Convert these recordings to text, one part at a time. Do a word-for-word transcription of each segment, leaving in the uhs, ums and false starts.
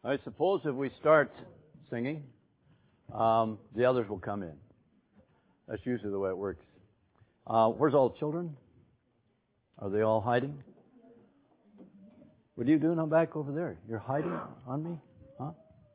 I suppose if we start singing, um, the others will come in. That's usually the way it works. Uh, where's all the children? Are they all hiding? What are you doing? I'm back over there. You're hiding on me? Huh?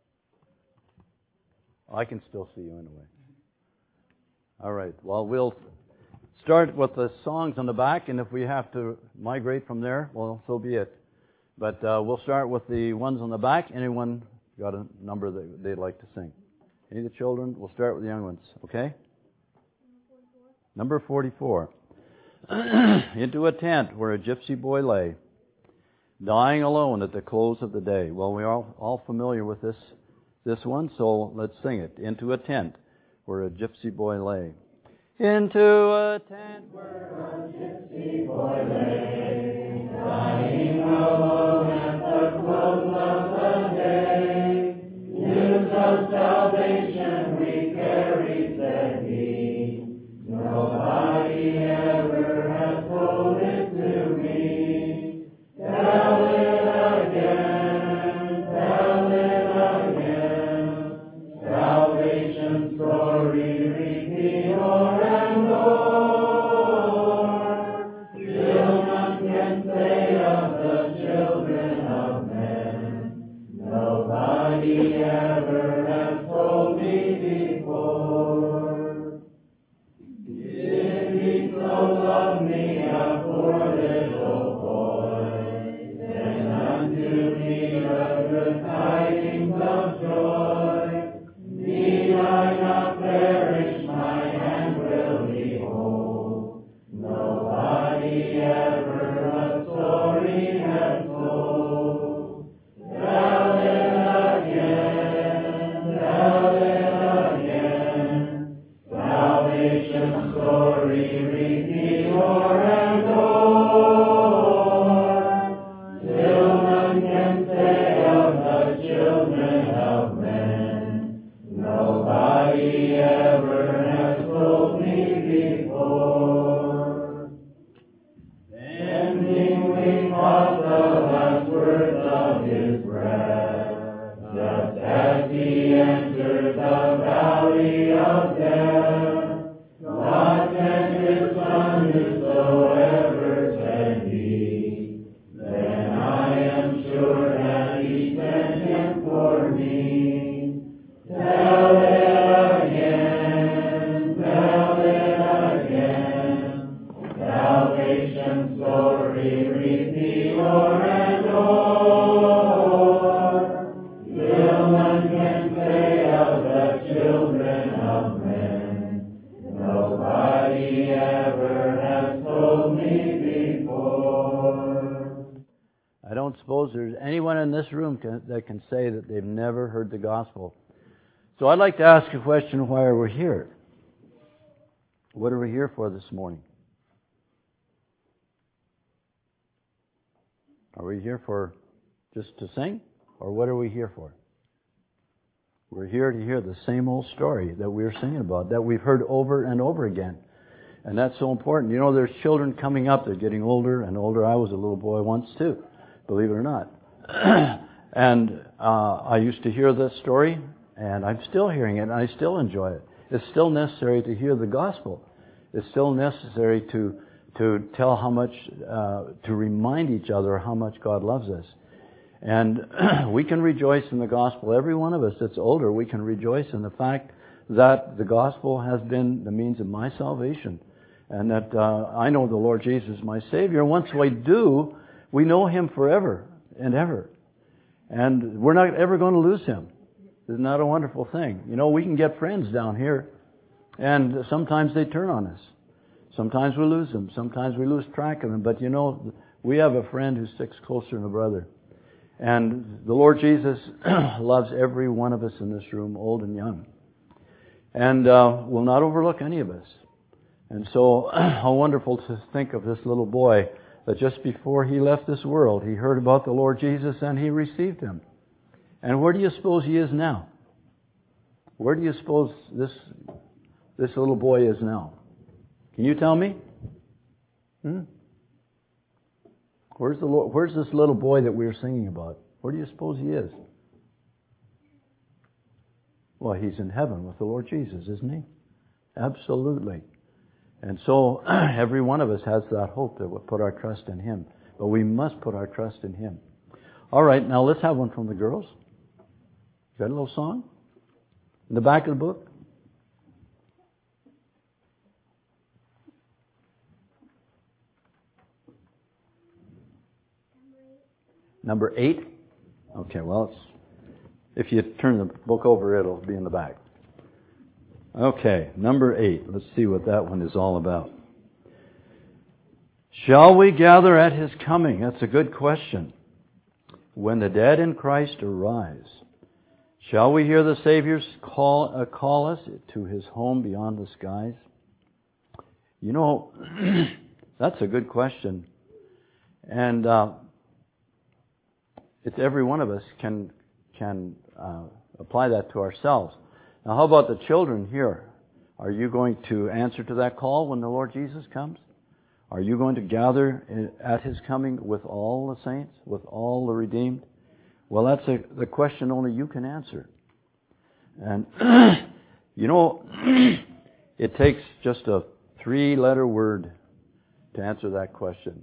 I can still see you anyway. All right. Well, we'll start with the songs on the back, and if we have to migrate from there, well, so be it. But uh, we'll start with the ones on the back. Anyone got a number that they'd like to sing? Any of the children? We'll start with the young ones, okay? Number forty-four. Into a tent where a gypsy boy lay, dying alone at the close of the day. Well, we're all, all familiar with this, this one, so let's sing it. Into a tent where a gypsy boy lay. Into a tent where a gypsy boy lay, dying alone at the close of the day. News of salvation we carry, said he. Nobody ever has told it to me. Tell it again, tell it again. Salvation story, repeat o'er and o'er. Till none can say of the children of men, nobody ever has told me before. Did he so love me, a poor little boy? Send unto me the good tidings of joy. Need I not perish, my hand will behold. Nobody ever a story has told. Tell it again, tell it again. Salvation story, repeat o'er and o'er. Till none can say of the children of men, nobody ever has told me before. Bending we caught the last words of his breath, just as he entered the valley of death. God sent his Son, whosoever said he. Then I am sure that he sent him for me. Tell it again, tell it again. Salvation story, repeat o'er and o'er. Till none can say of the children of men, nobody ever has told me before. I don't suppose there's anyone in this room can, that can say that they've never heard the gospel. So I'd like to ask a question: why are we here? What are we here for this morning? Are we here for just to sing? Or what are we here for? We're here to hear the same old story that we're singing about, that we've heard over and over again. And that's so important. You know, there's children coming up. They're getting older and older. I was a little boy once too, believe it or not. and uh, I used to hear this story, and I'm still hearing it, and I still enjoy it. It's still necessary to hear the gospel. It's still necessary to to tell how much, uh, to remind each other how much God loves us. And we can rejoice in the gospel. Every one of us that's older, we can rejoice in the fact that the gospel has been the means of my salvation. And that uh, I know the Lord Jesus, my Savior. Once we do, we know Him forever and ever. And we're not ever going to lose Him. Isn't that a wonderful thing? You know, we can get friends down here, and sometimes they turn on us. Sometimes we lose them. Sometimes we lose track of them. But you know, we have a friend who sticks closer than a brother. And the Lord Jesus loves every one of us in this room, old and young. And uh, will not overlook any of us. And so, how wonderful to think of this little boy, that just before he left this world, he heard about the Lord Jesus and he received Him. And where do you suppose he is now? Where do you suppose this this little boy is now? Can you tell me? Hmm? Where's the where's this little boy that we were singing about? Where do you suppose he is? Well, he's in heaven with the Lord Jesus, isn't he? Absolutely. And so every one of us has that hope that we'll put our trust in him. But we must put our trust in him. All right, now let's have one from the girls. Got a little song? In the back of the book? Number eight? Okay, well, it's, if you turn the book over, it'll be in the back. Okay, number eight. Let's see what that one is all about. Shall we gather at his coming? That's a good question. When the dead in Christ arise, shall we hear the Savior call, uh, call us to his home beyond the skies? You know, that's a good question. And uh, it's every one of us can can uh, apply that to ourselves. Now, how about the children here? Are you going to answer to that call when the Lord Jesus comes? Are you going to gather at his coming with all the saints, with all the redeemed? Well, that's a, the question only you can answer. And, you know, it takes just a three-letter word to answer that question.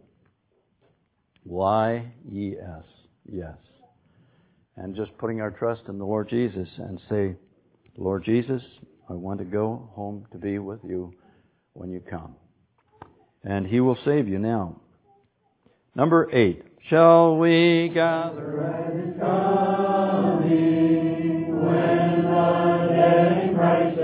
Y E S. Yes. And just putting our trust in the Lord Jesus and say, Lord Jesus, I want to go home to be with you when you come. And he will save you now. Number eight. Shall we gather at his coming when the dead in Christ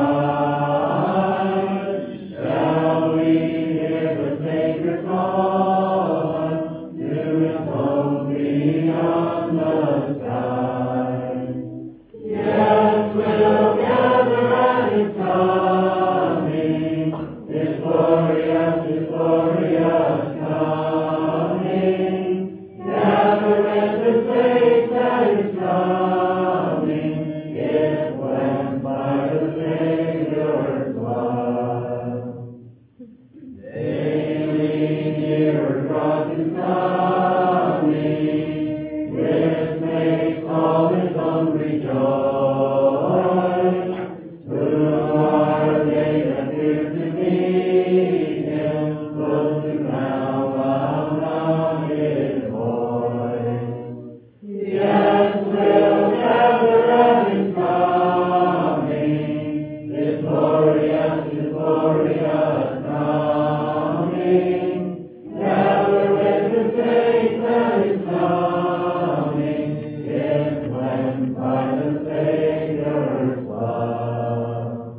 arise? Shall we hear the Savior call to his home beyond the skies? Yes, we'll gather at his coming, his glorious, his glorious coming. Gather with the saints at his coming, if cleansed by the Savior's blood. Daily nearer draws his coming, with saints all his own rejoice. Who are they that fear to meet him, close to now around his voice? Yes, we'll gather at his coming, his glorious, his glorious coming. Gather with the saints at his coming, if cleansed by the Savior's blood.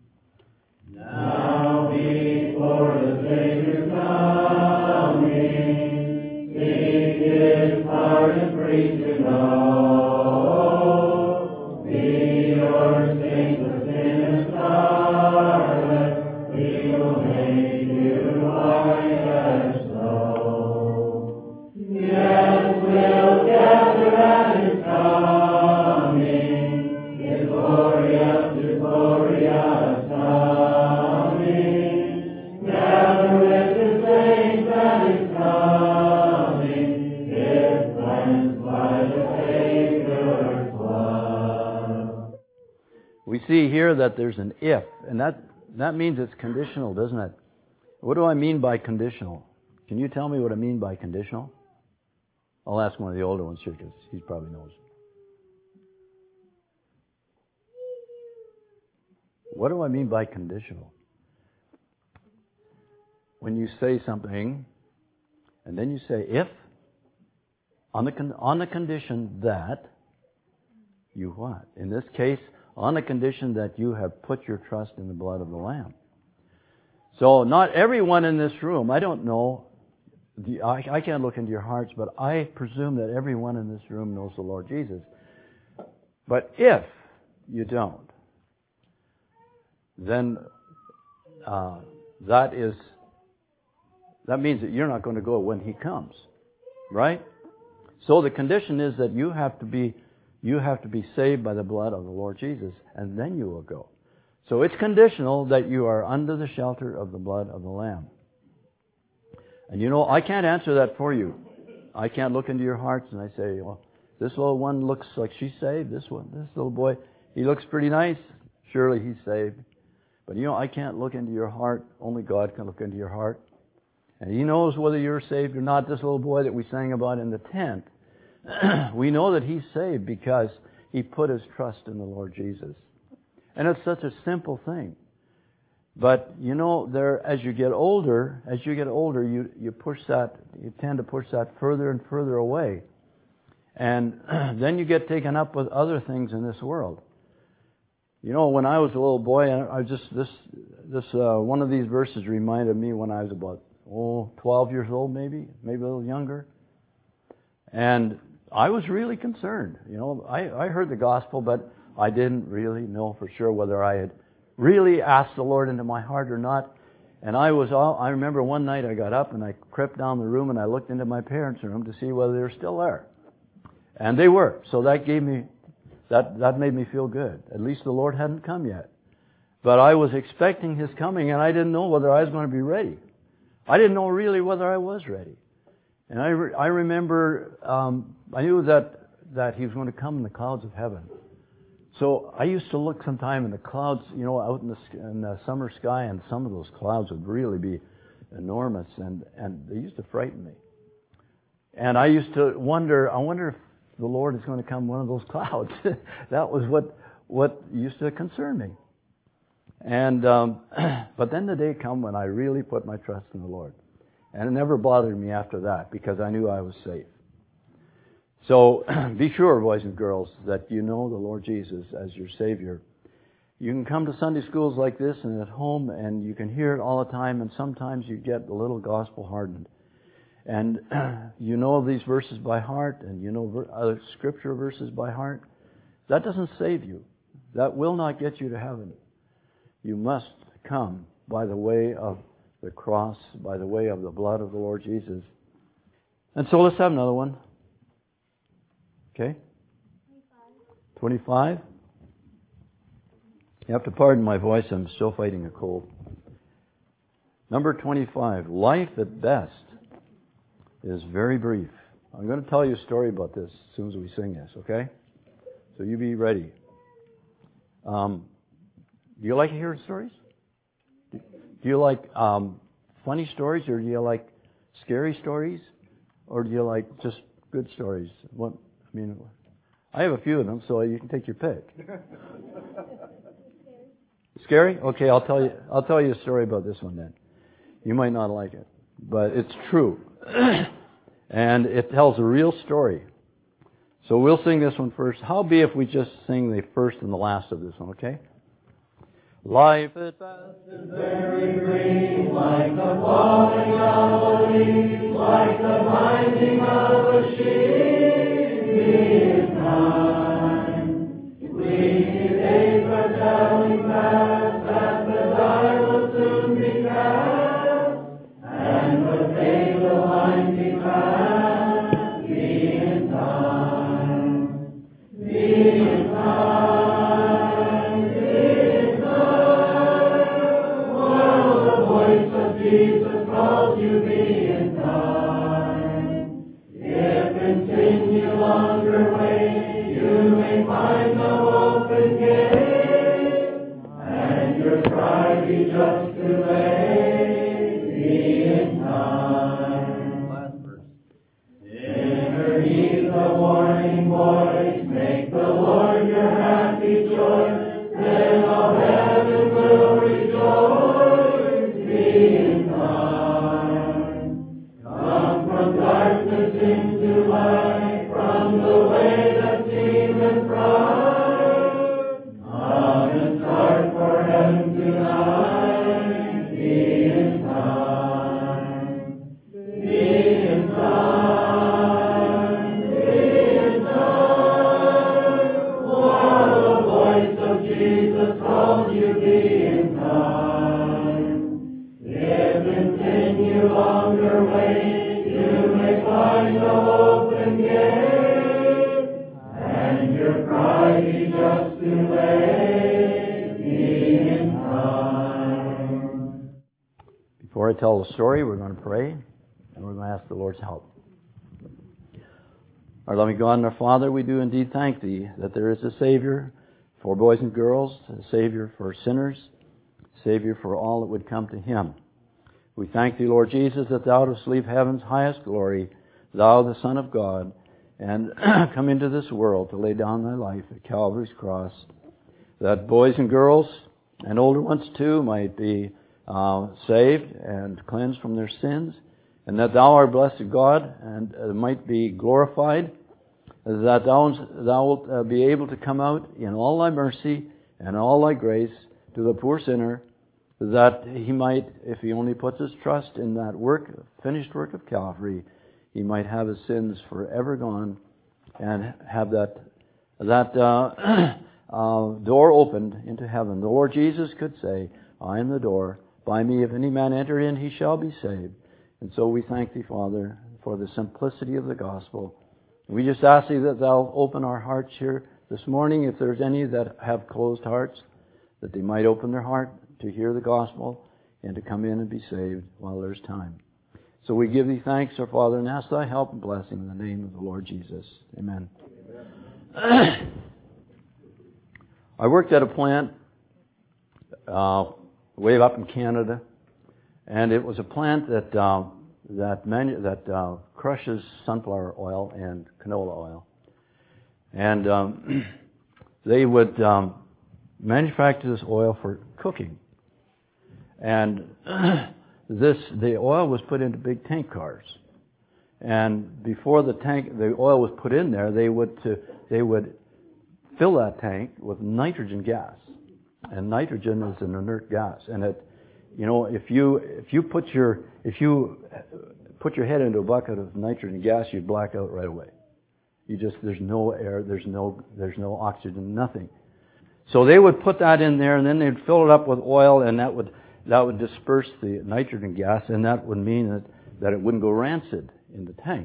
Now before the Savior's coming, seek his heart and free to know. Be your saint of sin and scarlet, he will make you white as snow. Yes, we'll gather at his coming, his glorious, his glorious coming. Gather with the saints at his coming, if cleansed by the Savior's blood. We see here that there's an if, and that, that means it's conditional, doesn't it? What do I mean by conditional? Can you tell me what I mean by conditional? I'll ask one of the older ones here because he probably knows. What do I mean by conditional? When you say something, and then you say if, on the con- on the condition that you what? In this case, on the condition that you have put your trust in the blood of the Lamb. So not everyone in this room, I don't know, the, I, I can't look into your hearts, but I presume that everyone in this room knows the Lord Jesus. But if you don't, then uh, that is that means that you're not going to go when He comes, right? So the condition is that you have to be you have to be saved by the blood of the Lord Jesus, and then you will go. So it's conditional that you are under the shelter of the blood of the Lamb. And you know, I can't answer that for you. I can't look into your hearts and I say, well, this little one looks like she's saved. This one, this little boy, he looks pretty nice. Surely he's saved. But you know, I can't look into your heart. Only God can look into your heart. And He knows whether you're saved or not. This little boy that we sang about in the tent, we know that he's saved because he put his trust in the Lord Jesus. And it's such a simple thing. But, you know, there, as you get older, as you get older, you, you push that, you tend to push that further and further away. And then you get taken up with other things in this world. You know, when I was a little boy, I, I just, this, this, uh, one of these verses reminded me when I was about, oh, twelve years old maybe, maybe a little younger. And I was really concerned. You know, I, I heard the gospel, but I didn't really know for sure whether I had really asked the Lord into my heart or not. And I was all, I remember one night I got up and I crept down the room and I looked into my parents' room to see whether they were still there. And they were. So that gave me, that, that made me feel good. At least the Lord hadn't come yet. But I was expecting His coming and I didn't know whether I was going to be ready. I didn't know really whether I was ready. And I, re- I remember, um, I knew that, that He was going to come in the clouds of heaven. So I used to look sometime in the clouds, you know, out in the, in the summer sky, and some of those clouds would really be enormous, and, and they used to frighten me. And I used to wonder, I wonder if the Lord is going to come in one of those clouds. That was what what used to concern me. And um, but then the day came when I really put my trust in the Lord, and it never bothered me after that because I knew I was safe. So be sure, boys and girls, that you know the Lord Jesus as your Savior. You can come to Sunday schools like this and at home, and you can hear it all the time, and sometimes you get a little gospel hardened. And you know these verses by heart, and you know other scripture verses by heart. That doesn't save you. That will not get you to heaven. You must come by the way of the cross, by the way of the blood of the Lord Jesus. And so let's have another one. Okay? twenty-five. You have to pardon my voice, I'm still fighting a cold. Number twenty-five. Life at best is very brief. I'm going to tell you a story about this as soon as we sing this, okay? So you be ready. Um, do you like hearing stories? Do you like um, funny stories, or do you like scary stories, or do you like just good stories? What I mean, I have a few of them, so you can take your pick. Scary? Okay, I'll tell you. I'll tell you a story about this one then. You might not like it, but it's true, and it tells a real story. So we'll sing this one first. How be if we just sing the first and the last of this one? Okay. Life at best is very brief, like the falling of a leaf, like the binding of a sheep in time. We days are telling fast that the die will soon be cast, and the day will line be fast. Be in time, be in time. Jesus calls you, be in time. If continue longer wait, you may find no open gate, and your cry be just too late. Be in time. Last verse. Sinner, heed the warning voice, make the Lord your happy choice, then all heaven will rejoice. Be in time. Come from darkness into light, from the way that seemeth bright. Come and start for heaven tonight. Be in time. Be in time. Be in time. While the voice of Jesus calls you, be in time. If continue longer wait, you may find no open gate, and your cry be just too late. Be in time. Before I tell the story, we're going to pray, and we're going to ask the Lord's help. Our loving God and our Father, we do indeed thank Thee that there is a Savior for boys and girls, a Savior for sinners, Savior for all that would come to Him. We thank Thee, Lord Jesus, that Thou dost leave heaven's highest glory, Thou, the Son of God, and come into this world to lay down Thy life at Calvary's cross, that boys and girls, and older ones too, might be uh, saved and cleansed from their sins, and that Thou, our blessed God, and uh, might be glorified, that Thou, thou wilt uh, be able to come out in all Thy mercy and all Thy grace to the poor sinner, that he might, if he only puts his trust in that work, finished work of Calvary, he might have his sins forever gone and have that that uh, uh, door opened into heaven. The Lord Jesus could say, I am the door. By me, if any man enter in, he shall be saved. And so we thank Thee, Father, for the simplicity of the gospel. We just ask Thee that Thou open our hearts here this morning, if there's any that have closed hearts, that they might open their heart to hear the gospel and to come in and be saved while there's time. So we give Thee thanks, our Father, and ask Thy help and blessing in the name of the Lord Jesus. Amen. Amen. I worked at a plant uh, way up in Canada, and it was a plant that uh, that manu- that uh, crushes sunflower oil and canola oil, and um, they would um, manufacture this oil for cooking. And this the oil was put into big tank cars, and before the tank the oil was put in there, they would to, they would fill that tank with nitrogen gas, and nitrogen is an inert gas, and it you know if you if you put your if you put your head into a bucket of nitrogen gas, you'd black out right away. You just there's no air, there's no there's no oxygen, nothing. So they would put that in there, and then they'd fill it up with oil, and that would that would disperse the nitrogen gas, and that would mean that, that it wouldn't go rancid in the tank.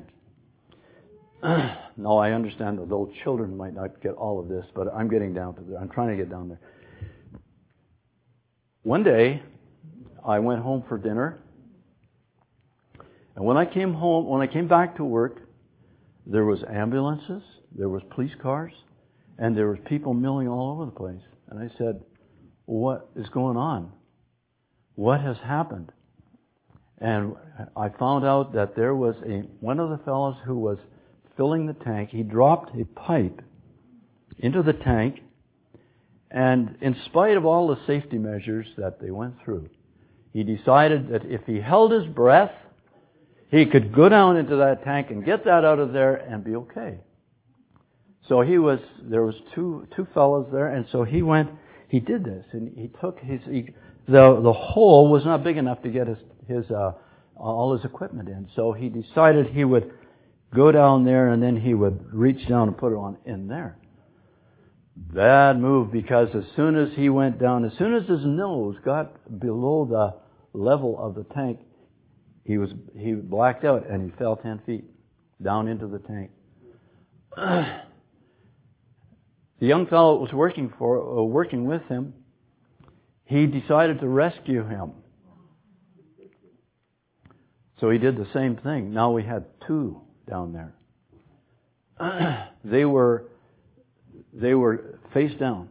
Now, I understand that little children might not get all of this, but I'm getting down to there. I'm trying to get down there. One day, I went home for dinner, and when I came home, when I came back to work, there was ambulances, there was police cars, and there was people milling all over the place. And I said, what is going on? What has happened? And I found out that there was a one of the fellows who was filling the tank. He dropped a pipe into the tank, and in spite of all the safety measures that they went through, he decided that if he held his breath, he could go down into that tank and get that out of there and be okay. So he was, there was two, two fellows there, and so he went, he did this, and he took his, he, the, the hole was not big enough to get his, his, uh, all his equipment in. So he decided he would go down there, and then he would reach down and put it on in there. Bad move, because as soon as he went down, as soon as his nose got below the level of the tank, he was, he blacked out, and he fell ten feet down into the tank. The young fellow that was working for, uh, working with him, he decided to rescue him. So he did the same thing. Now we had two down there. They were, they were face down.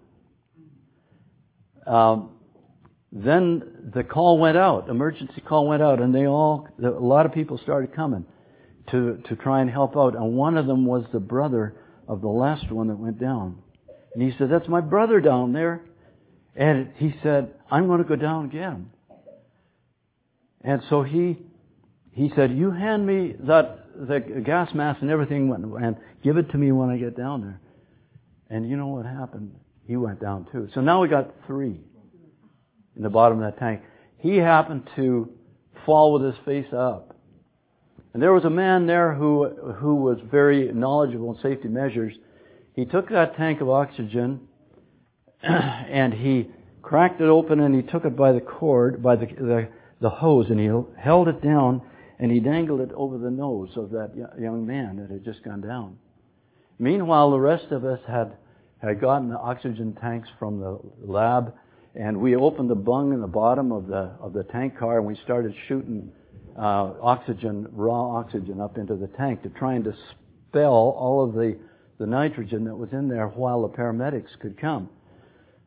Um, then the call went out, emergency call went out, and they all, a lot of people started coming to to try and help out. And one of them was the brother of the last one that went down. And he said, "That's my brother down there." And he said, "I'm going to go down and get him." And so he he said, "You hand me that the gas mask and everything, and give it to me when I get down there." And you know what happened? He went down too. So now we got three in the bottom of that tank. He happened to fall with his face up. And there was a man there who who was very knowledgeable in safety measures. He took that tank of oxygen and he cracked it open, and he took it by the cord, by the, the the hose, and he held it down, and he dangled it over the nose of that young man that had just gone down. Meanwhile, the rest of us had had gotten the oxygen tanks from the lab, and we opened the bung in the bottom of the of the tank car, and we started shooting uh, oxygen, raw oxygen, up into the tank to try and dispel all of the the nitrogen that was in there while the paramedics could come.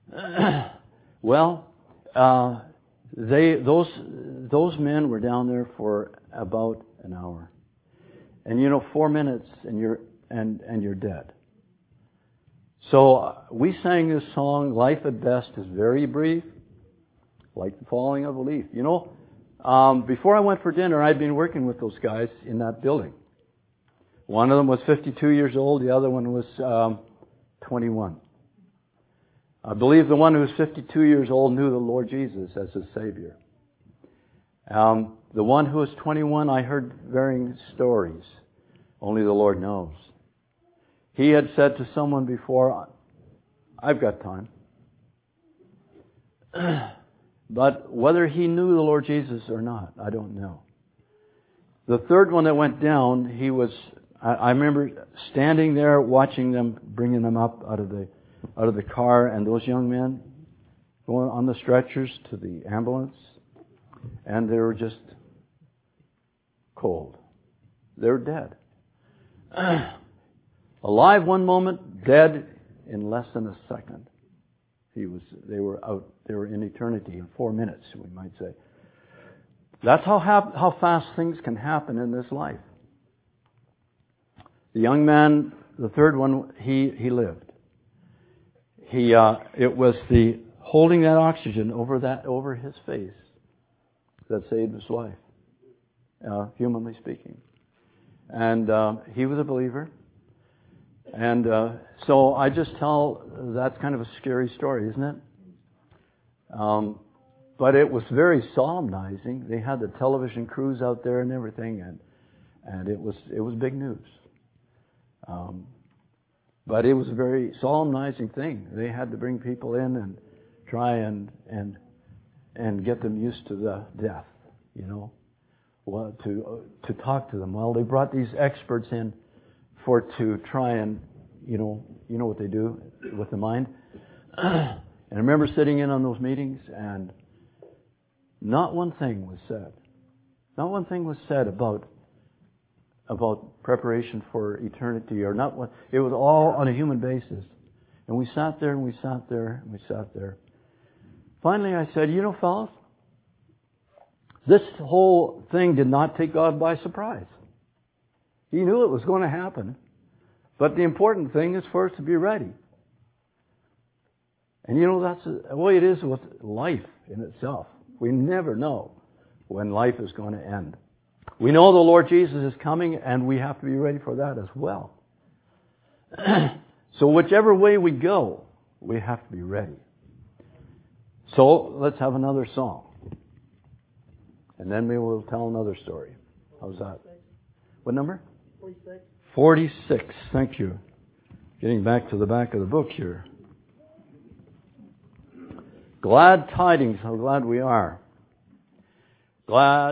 well, uh, they those those men were down there for about an hour, and you know, four minutes, and you're and and you're dead. So uh, we sang this song. Life at best is very brief, like the falling of a leaf. You know, um, before I went for dinner, I'd been working with those guys in that building. One of them was fifty-two years old. The other one was um, twenty-one. I believe the one who was fifty-two years old knew the Lord Jesus as his Savior. Um, the one who was twenty-one, I heard varying stories. Only the Lord knows. He had said to someone before, I've got time. But whether he knew the Lord Jesus or not, I don't know. The third one that went down, he was, I, I remember standing there watching them, bringing them up out of the out of the car, and those young men going on the stretchers to the ambulance, and they were just cold. They were dead. Alive one moment, dead in less than a second. He was. They were out. They were in eternity in four minutes, we might say. That's how hap- how fast things can happen in this life. The young man, the third one, he he lived. He, uh, it was the holding that oxygen over that over his face that saved his life, uh, humanly speaking. And uh, he was a believer. And uh, so I just tell, that's kind of a scary story, isn't it? Um, but it was very solemnizing. They had the television crews out there and everything, and and it was it was big news. Um, But it was a very solemnizing thing. They had to bring people in and try and and and get them used to the death, you know, well, to uh, to talk to them. Well, they brought these experts in for to try and, you know, you know what they do with the mind. And I remember sitting in on those meetings, and not one thing was said. Not one thing was said about. about preparation for eternity, or not what, it was all on a human basis. And we sat there and we sat there and we sat there. Finally I said, you know, fellas, this whole thing did not take God by surprise. He knew it was going to happen. But the important thing is for us to be ready. And you know, that's the way it is with life in itself. We never know when life is going to end. We know the Lord Jesus is coming, and we have to be ready for that as well. So whichever way we go, we have to be ready. So let's have another song. And then we will tell another story. How's that? What number? forty-six. forty-six. Thank you. Getting back to the back of the book here. Glad tidings. How glad we are. Glad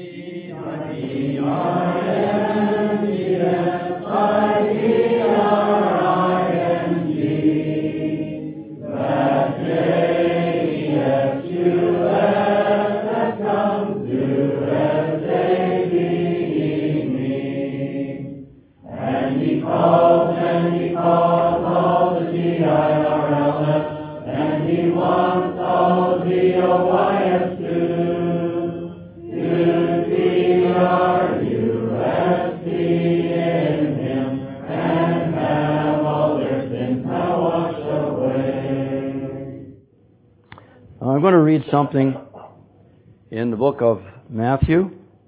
I'm going to read something in the book of Matthew,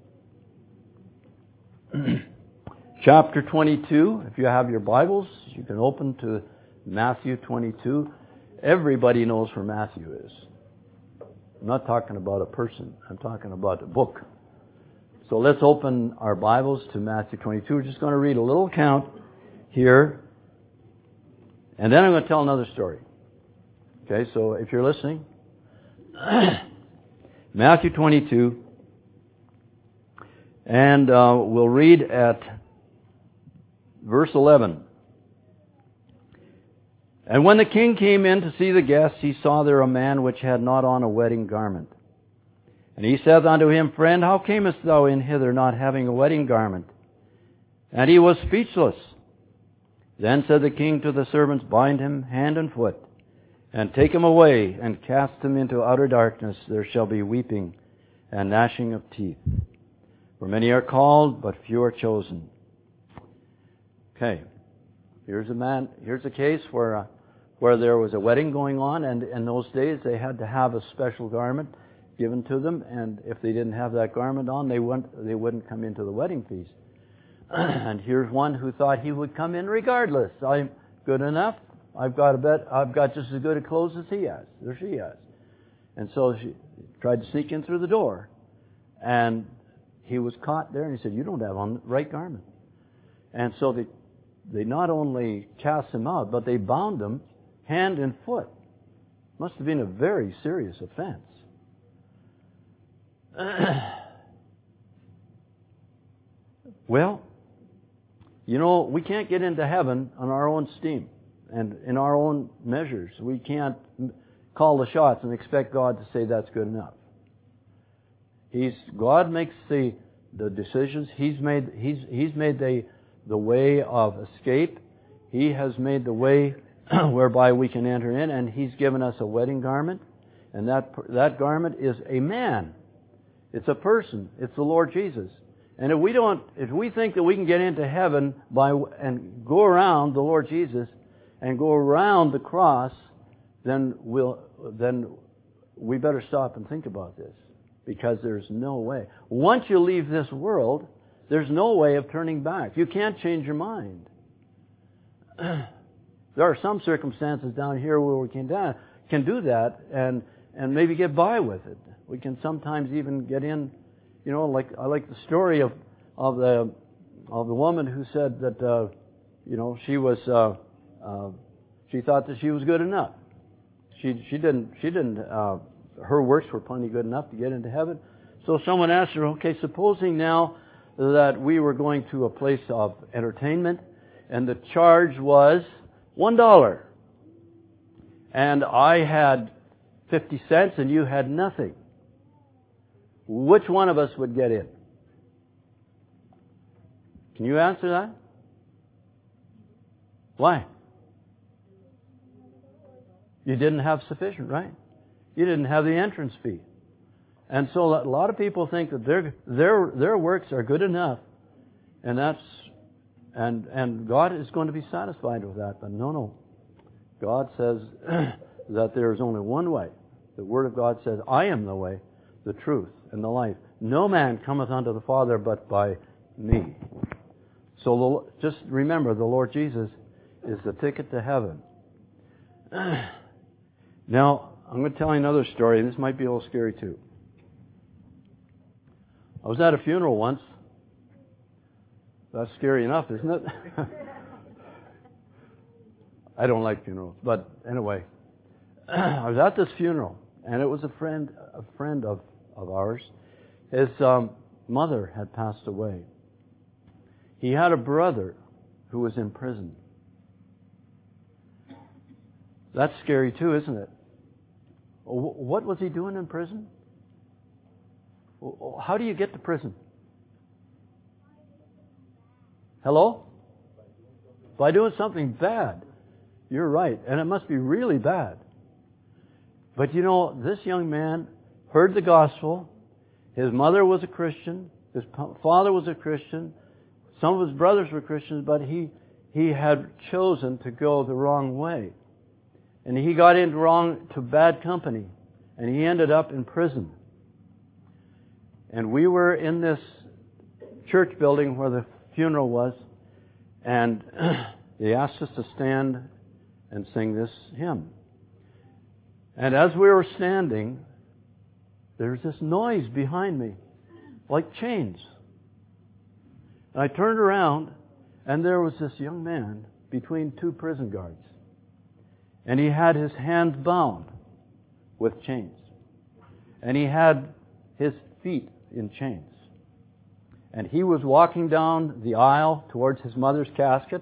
chapter twenty-two. If you have your Bibles, you can open to Matthew twenty-two. Everybody knows where Matthew is. I'm not talking about a person. I'm talking about a book. So let's open our Bibles to Matthew twenty-two. We're just going to read a little account here, and then I'm going to tell another story. Okay, so if you're listening, Matthew twenty-two, and uh, we'll read at verse eleven. And when the king came in to see the guests, he saw there a man which had not on a wedding garment. And he said unto him, Friend, how camest thou in hither not having a wedding garment? And he was speechless. Then said the king to the servants, Bind him hand and foot, And take him away and cast him into outer darkness. There shall be weeping and gnashing of teeth. For many are called, but few are chosen. Okay. Here's a man, here's a case where, uh, where there was a wedding going on, and in those days they had to have a special garment given to them, and if they didn't have that garment on, they wouldn't, they wouldn't come into the wedding feast. And here's one who thought he would come in regardless. I'm good enough. I've got a bet. I've got just as good a clothes as he has, or she has. And so she tried to sneak in through the door, and he was caught there. And he said, "You don't have on the right garment." And so they they not only cast him out, but they bound him hand and foot. Must have been a very serious offense. Well, you know, we can't get into heaven on our own steam and in our own measures. We can't call the shots and expect God to say that's good enough. He's God makes the the decisions. He's made He's He's made the the way of escape. He has made the way whereby we can enter in, and He's given us a wedding garment, and that that garment is a man. It's a person. It's the Lord Jesus. And if we don't, if we think that we can get into heaven by and go around the Lord Jesus and go around the cross, then we'll then we better stop and think about this, because there's no way. Once you leave this world, there's no way of turning back. You can't change your mind. There are some circumstances down here where we can da- can do that and and maybe get by with it. We can sometimes even get in. You know, like I like the story of of the of the woman who said that uh, you know she was uh, uh, she thought that she was good enough. She she didn't she didn't uh, her works were plenty good enough to get into heaven. So someone asked her, okay, supposing now that we were going to a place of entertainment, and the charge was one dollar, and I had fifty cents, and you had nothing. Which one of us would get in? Can you answer that? Why? You didn't have sufficient, right? You didn't have the entrance fee. And so a lot of people think that their their their works are good enough, and that's and and God is going to be satisfied with that. But no, no. God says that there is only one way. The Word of God says, "I am the way, the truth, and the life. No man cometh unto the Father but by me." So the, just remember, the Lord Jesus is the ticket to heaven. Now, I'm going to tell you another story. This might be a little scary too. I was at a funeral once. That's scary enough, isn't it? I don't like funerals, but anyway, I was at this funeral, and it was a friend, a friend of, of ours. His um, mother had passed away. He had a brother who was in prison. That's scary too, isn't it? What was he doing in prison? How do you get to prison? Hello? By doing something bad. You're right. And it must be really bad. But you know, this young man heard the gospel. His mother was a Christian. His father was a Christian. Some of his brothers were Christians, but he, he had chosen to go the wrong way. And he got into wrong to bad company. And he ended up in prison. And we were in this church building where the funeral was, and they asked us to stand and sing this hymn. And as we were standing, there's this noise behind me, like chains. And I turned around, and there was this young man between two prison guards. And he had his hands bound with chains. And he had his feet in chains. And he was walking down the aisle towards his mother's casket.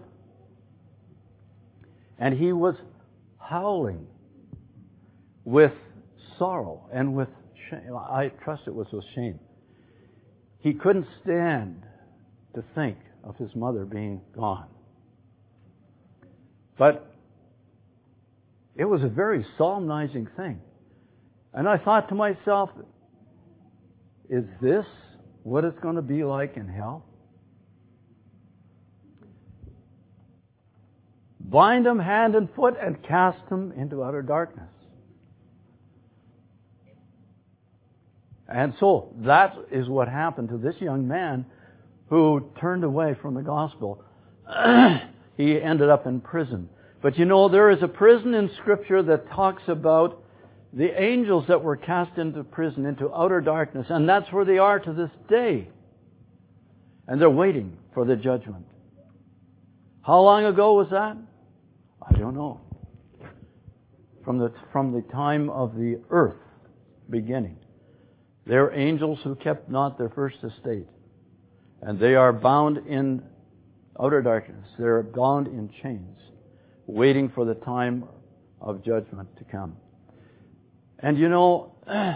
And he was howling with sorrow and with shame. I trust it was with shame. He couldn't stand to think of his mother being gone. But It was a very solemnizing thing. And I thought to myself, is this what it's going to be like in hell? Bind them hand and foot and cast them into utter darkness. And so that is what happened to this young man who turned away from the gospel. He ended up in prison. But you know, there is a prison in Scripture that talks about the angels that were cast into prison, into outer darkness, and that's where they are to this day. And they're waiting for the judgment. How long ago was that? I don't know. From the, from the time of the earth beginning. They're angels who kept not their first estate. And they are bound in outer darkness. They're bound in chains, waiting for the time of judgment to come. And you know,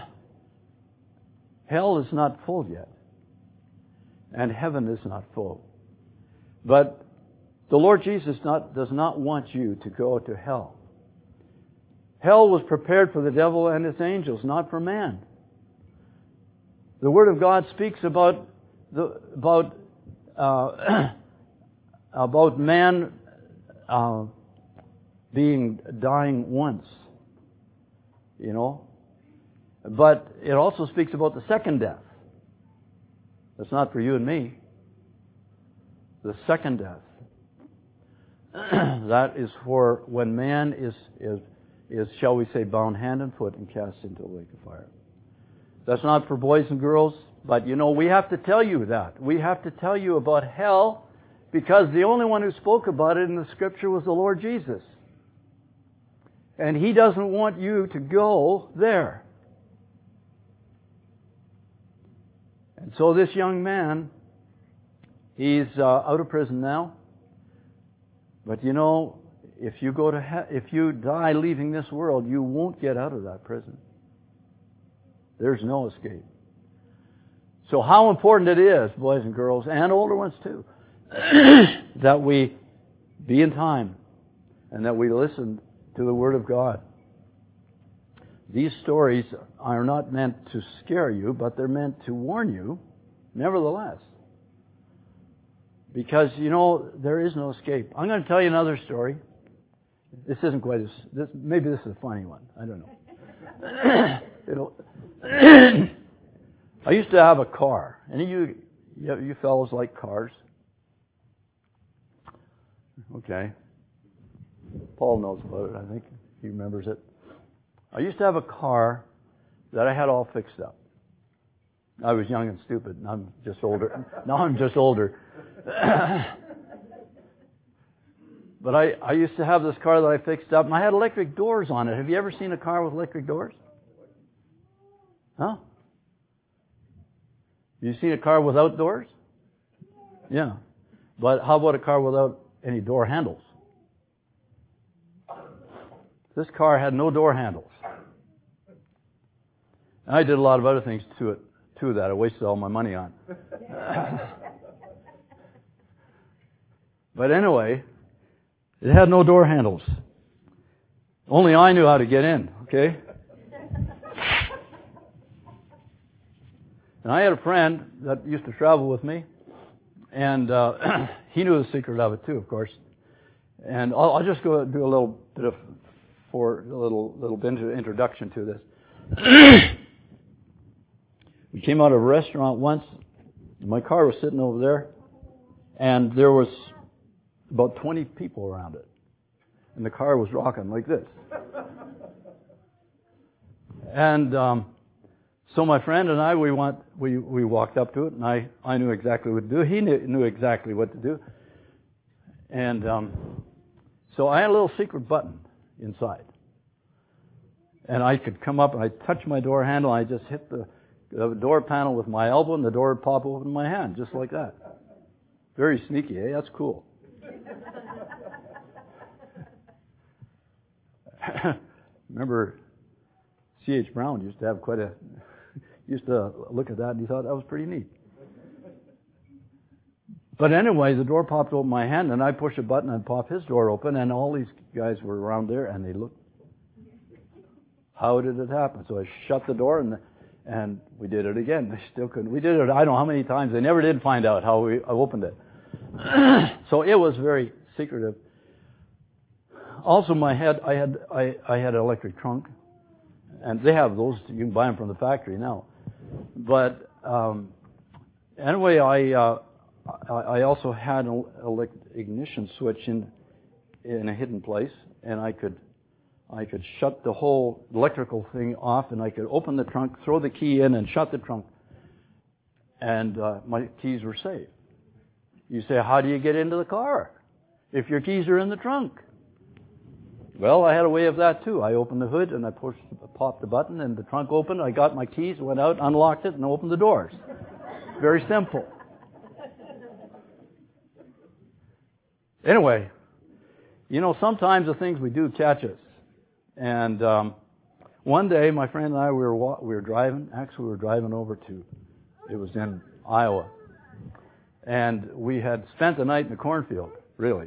hell is not full yet. And heaven is not full. But the Lord Jesus not, does not want you to go to hell. Hell was prepared for the devil and his angels, not for man. The Word of God speaks about the, about uh, about man uh, being dying once, you know. But it also speaks about the second death. That's not for you and me. The second death. That is for when man is, is, is, shall we say, bound hand and foot and cast into the lake of fire. That's not for boys and girls, but you know, we have to tell you that. We have to tell you about hell because the only one who spoke about it in the Scripture was the Lord Jesus. And He doesn't want you to go there. And so this young man, he's uh, out of prison now. But you know, if you go to he- if you die leaving this world, you won't get out of that prison. There's no escape. So how important it is, boys and girls, and older ones too, that we be in time and that we listen to the Word of God. These stories are not meant to scare you, but they're meant to warn you, nevertheless. Because, you know, there is no escape. I'm going to tell you another story. This isn't quite as... This, maybe this is a funny one. I don't know. It'll, I used to have a car. Any of you, you, you fellows like cars? Okay. Paul knows about it, I think. He remembers it. I used to have a car that I had all fixed up. I was young and stupid, and I'm just older. Now I'm just older. But I, I used to have this car that I fixed up, and I had electric doors on it. Have you ever seen a car with electric doors? Huh? You seen a car without doors? Yeah. But how about a car without any door handles? This car had no door handles. And I did a lot of other things to it, too, that I wasted all my money on. But anyway, it had no door handles. Only I knew how to get in, okay? And I had a friend that used to travel with me, and uh, he knew the secret of it too, of course. And I'll, I'll just go do a little bit of for a little little bit of introduction to this. We came out of a restaurant once. My car was sitting over there, and there was about twenty people around it, and the car was rocking like this. And um, so my friend and I, we went, we we walked up to it, and I, I knew exactly what to do. He knew, knew exactly what to do, and um, so I had a little secret button inside, and I could come up and I touch my door handle, and I just hit the, the door panel with my elbow, and the door would pop open in my hand, just like that. Very sneaky, eh? That's cool. Remember, C H Brown used to have quite a, used to look at that and he thought that was pretty neat. But anyway, the door popped open my hand and I pushed a button and popped his door open and all these guys were around there and they looked How did it happen? So I shut the door and and we did it again. They still couldn't. We did it, I don't know how many times. They never did find out how we opened it. So it was very secretive. Also, my head, I had I, I had an electric trunk, and they have those. You can buy them from the factory now. But um, anyway, I uh, I also had an elect- ignition switch in in a hidden place, and I could I could shut the whole electrical thing off, and I could open the trunk, throw the key in, and shut the trunk, and uh, my keys were safe. You say, how do you get into the car if your keys are in the trunk? Well, I had a way of that too. I opened the hood and I pushed, popped the button, and the trunk opened. I got my keys, went out, unlocked it, and opened the doors. Very simple. Anyway, you know, sometimes the things we do catch us. And um, one day, my friend and I, we were we were driving. Actually, we were driving over to, it was in Iowa, and we had spent the night in the cornfield. Really,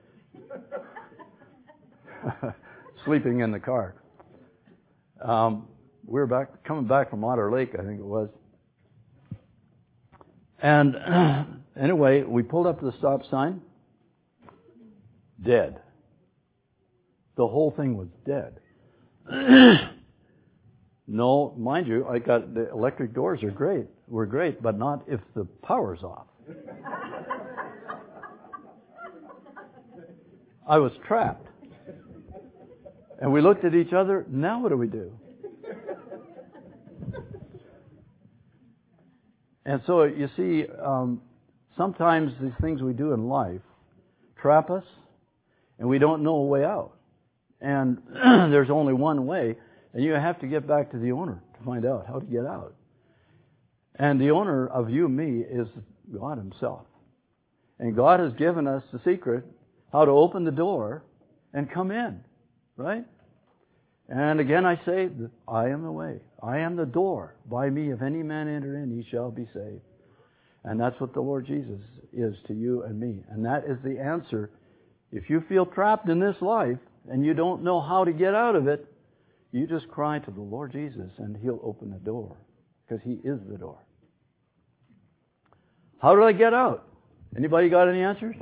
sleeping in the car. Um, we were back coming back from Otter Lake, I think it was. And anyway, we pulled up to the stop sign. Dead. The whole thing was dead. No, mind you, I got the electric doors are great. Were great, but not if the power's off. I was trapped. And we looked at each other. Now what do we do? And so you see, um, sometimes these things we do in life trap us, and we don't know a way out. And there's only one way, and you have to get back to the owner to find out how to get out. And the owner of you and me is God Himself. And God has given us the secret how to open the door and come in, right? And again I say, I am the way. I am the door. By me, if any man enter in, he shall be saved. And that's what the Lord Jesus is to you and me. And that is the answer. If you feel trapped in this life, and you don't know how to get out of it, you just cry to the Lord Jesus and He'll open the door, because He is the door. How did I get out? Anybody got any answers?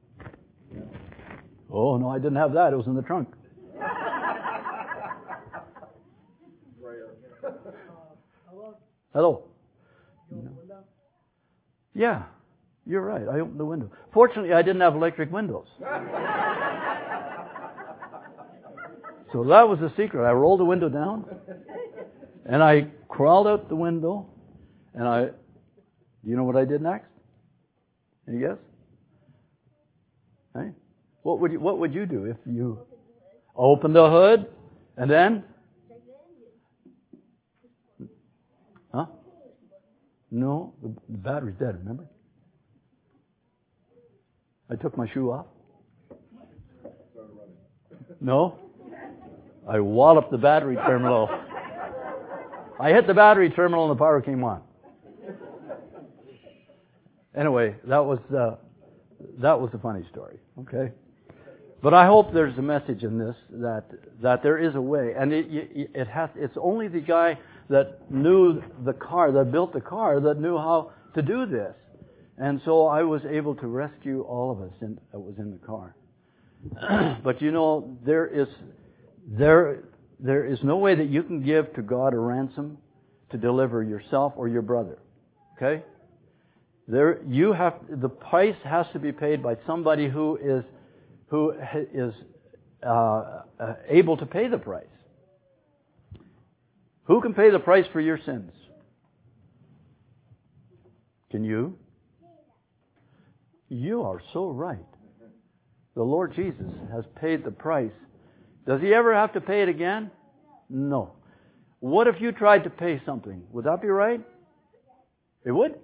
Oh, no, I didn't have that. It was in the trunk. Hello? No. Yeah, you're right. I opened the window. Fortunately, I didn't have electric windows. So that was the secret. I rolled the window down, and I crawled out the window, and I, do you know what I did next? Any guess? Hey? What would you, what would you do if you opened the hood, and then? Huh? No, the battery's dead, remember? I took my shoe off. No? I walloped the battery terminal. I hit the battery terminal and the power came on. Anyway, that was uh, that was a funny story. Okay, but I hope there's a message in this that that there is a way, and it it has. It's only the guy that knew the car, that built the car, that knew how to do this, and so I was able to rescue all of us in, that was in the car. But you know, there is. There, there is no way that you can give to God a ransom to deliver yourself or your brother. Okay? There, you have the price has to be paid by somebody who is, who is uh, uh, able to pay the price. Who can pay the price for your sins? Can you? You are so right. The Lord Jesus has paid the price. Does He ever have to pay it again? No. What if you tried to pay something? Would that be right? It would?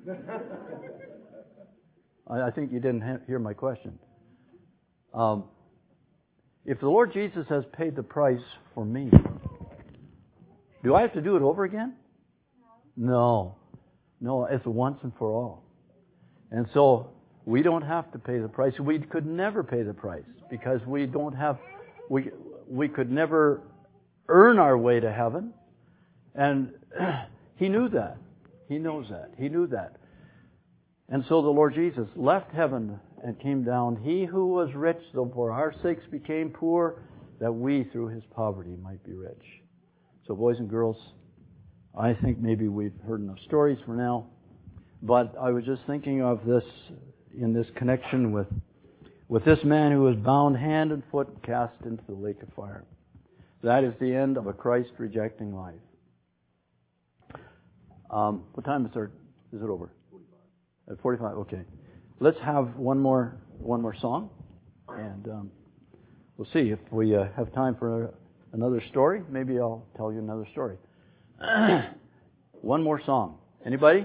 I, I think you didn't ha- hear my question. Um, if the Lord Jesus has paid the price for me, do I have to do it over again? No. No, it's once and for all. And so we don't have to pay the price. We could never pay the price because we don't have... We we could never earn our way to heaven. And He knew that. He knows that. He knew that. And so the Lord Jesus left heaven and came down. He who was rich, though for our sakes became poor, that we through His poverty might be rich. So boys and girls, I think maybe we've heard enough stories for now. But I was just thinking of this in this connection with with this man who was bound hand and foot, cast into the lake of fire. That is the end of a Christ-rejecting life. Um, what time is it? Is it over? At forty-five. Okay. Let's have one more one more song, and um, we'll see if we uh, have time for a, another story. Maybe I'll tell you another story. One more song. Anybody?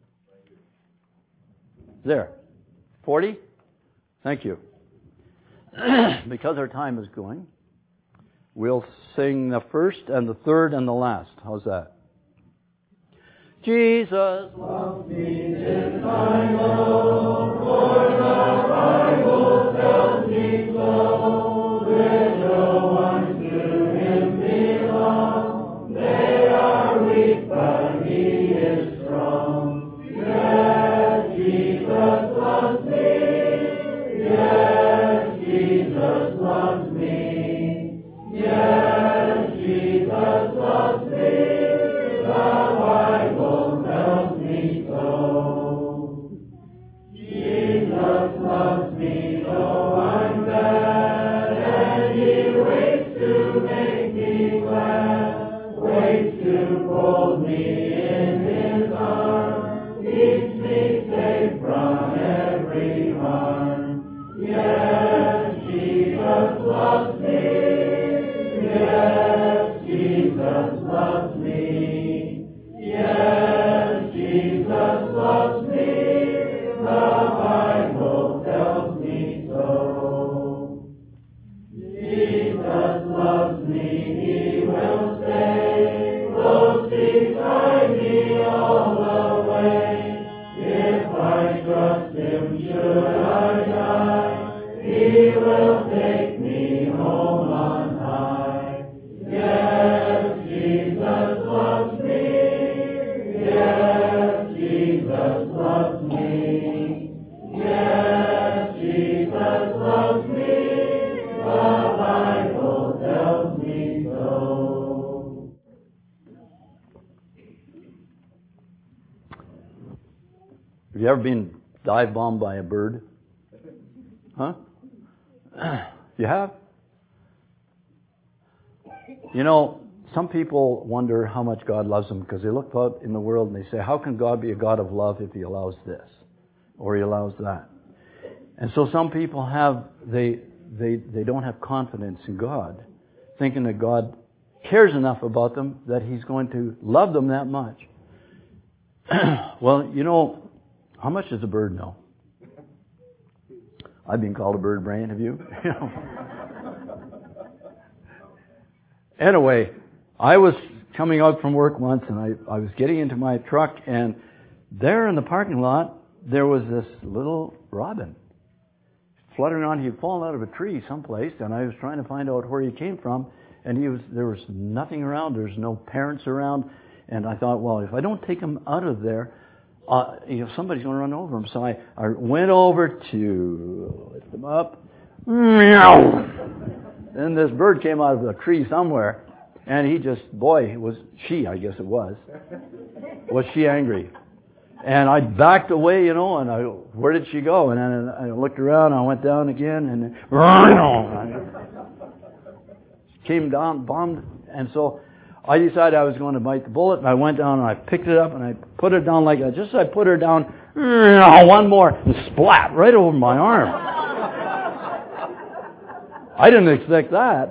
There. Forty. Thank you. Because our time is going, we'll sing the first and the third and the last. How's that? Jesus loves me, this I know, for the Bible tells me so. Little ones to Him belong, they are weak, but He is strong. Yes, Jesus loves me, yes, Jesus loves me, yes, Jesus loves me. The Bible tells me so. Jesus loves me, though I'm bad, and He waits to make me glad, waits to fold me in His arms, keeps me safe from every harm. Yes, Jesus loves me, yes, Jesus loves me, yes, Jesus loves me, the Bible tells me so. Jesus loves me, He will stay close beside me all the way. If I trust Him, should I die, He will take me home on high. Yes, Jesus loves me, yes, Jesus loves me, yes, Jesus loves me, the Bible tells me so. Have you ever been dive bombed by a bird? Huh? You have? You know, some people wonder how much God loves them because they look out in the world and they say, how can God be a God of love if He allows this or He allows that? And so some people have, they they they don't have confidence in God, thinking that God cares enough about them that He's going to love them that much. Well, you know, how much does a bird know? I've been called a bird brain, have you? Anyway, I was coming out from work once and I, I was getting into my truck, and there in the parking lot there was this little robin fluttering around. He had fallen out of a tree someplace, and I was trying to find out where he came from, and he was there was nothing around. There's no parents around, and I thought, well, if I don't take him out of there, uh, you know, somebody's going to run over him. So I, I went over to lift him up. Then this bird came out of a tree somewhere, and he just, boy, was she, I guess it was, was she angry. And I backed away, you know, and I, where did she go? And then I looked around, and I went down again, and she came down, bombed, and so I decided I was going to bite the bullet, and I went down, and I picked it up, and I put it down like that. Just as I put her down, one more, and splat, right over my arm. I didn't expect that.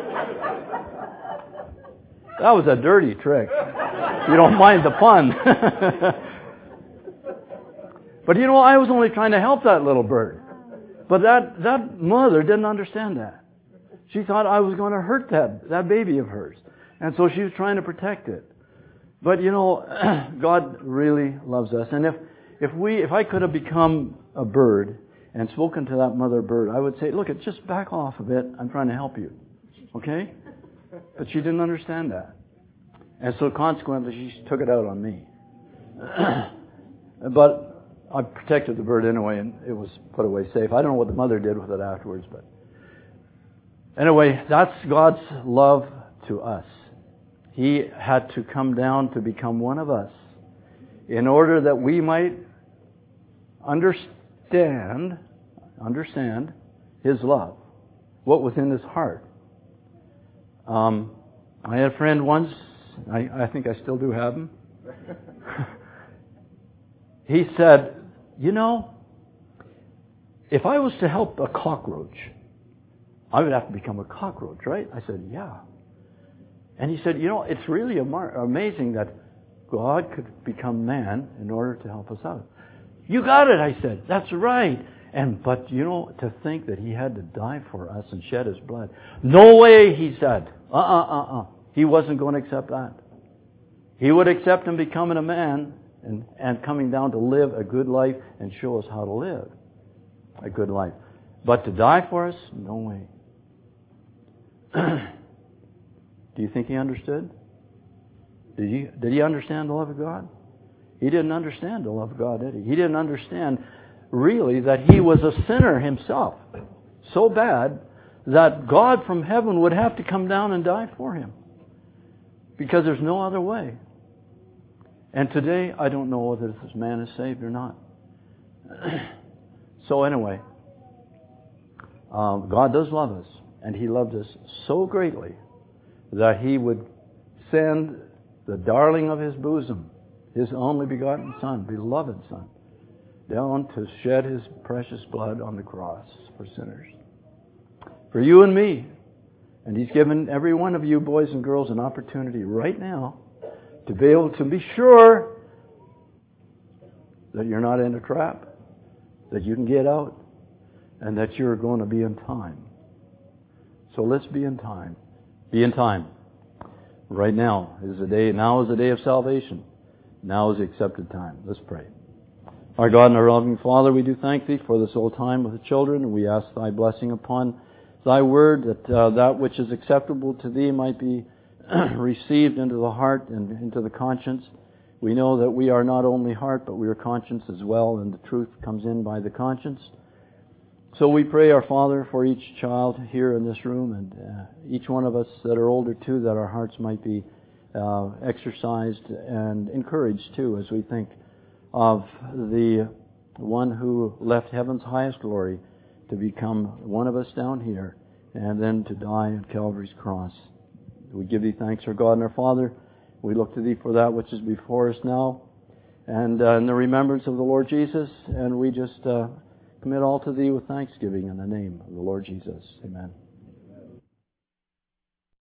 That was a dirty trick. You don't mind the pun. But you know, I was only trying to help that little bird. But that, that mother didn't understand that. She thought I was going to hurt that, that baby of hers. And so she was trying to protect it. But you know, God really loves us. And if, if we, if I could have become a bird and spoken to that mother bird, I would say, look, just back off a bit. I'm trying to help you. Okay? But she didn't understand that. And so consequently, she took it out on me. But I protected the bird anyway, and it was put away safe. I don't know what the mother did with it afterwards, but anyway, that's God's love to us. He had to come down to become one of us in order that we might understand, understand His love, what was in His heart. Um, I had a friend once, I, I think I still do have him. He said, you know, if I was to help a cockroach, I would have to become a cockroach, right? I said, yeah. And he said, you know, it's really amar- amazing that God could become man in order to help us out. You got it, I said. That's right. And but, you know, to think that He had to die for us and shed His blood. No way, he said. Uh-uh, uh-uh. He wasn't going to accept that. He would accept Him becoming a man and, and coming down to live a good life and show us how to live a good life. But to die for us? No way. Do you think He understood? Did he, did he understand the love of God? He didn't understand the love of God, did he? He didn't understand really that he was a sinner himself. So bad that God from heaven would have to come down and die for him. Because there's no other way. And today, I don't know whether this man is saved or not. So anyway, um, God does love us. And He loved us so greatly that He would send the darling of His bosom, His only begotten Son, beloved Son, down to shed His precious blood on the cross for sinners. For you and me. And He's given every one of you, boys and girls, an opportunity right now to be able to be sure that you're not in a trap, that you can get out, and that you're going to be in time. So let's be in time. Be in time. Right now is the day. Now is the day of salvation. Now is the accepted time. Let's pray. Our God and our loving Father, we do thank Thee for this old time with the children, and we ask Thy blessing upon Thy word, that uh, that which is acceptable to Thee might be received into the heart and into the conscience. We know that we are not only heart, but we are conscience as well, and the truth comes in by the conscience. So we pray, our Father, for each child here in this room, and uh, each one of us that are older too, that our hearts might be uh, exercised and encouraged too, as we think of the one who left heaven's highest glory to become one of us down here, and then to die on Calvary's cross. We give Thee thanks, our God and our Father. We look to Thee for that which is before us now, and uh, in the remembrance of the Lord Jesus, and we just uh, commit all to Thee with thanksgiving in the name of the Lord Jesus. Amen.